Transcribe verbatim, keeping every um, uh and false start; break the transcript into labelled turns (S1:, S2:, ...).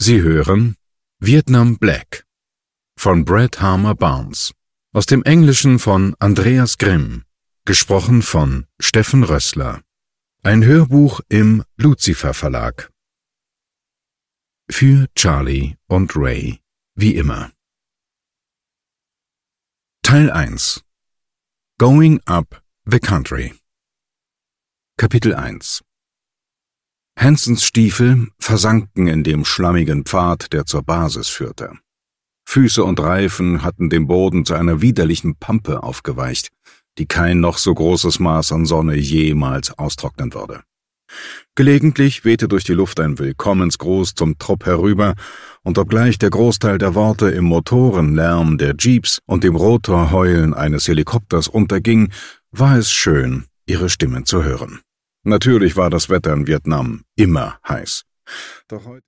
S1: Sie hören Vietnam Black von Brad Harmer Barnes, aus dem Englischen von Andreas Grimm, gesprochen von Steffen Rössler. Ein Hörbuch im Lucifer Verlag. Für Charlie und Ray, wie immer. Teil eins. Going Up the Country. Kapitel eins. Hansons Stiefel versanken in dem schlammigen Pfad, der zur Basis führte. Füße und Reifen hatten den Boden zu einer widerlichen Pampe aufgeweicht, die kein noch so großes Maß an Sonne jemals austrocknen würde. Gelegentlich wehte durch die Luft ein Willkommensgruß zum Trupp herüber, und obgleich der Großteil der Worte im Motorenlärm der Jeeps und dem Rotorheulen eines Helikopters unterging, war es schön, ihre Stimmen zu hören. Natürlich war das Wetter in Vietnam immer heiß. Doch heute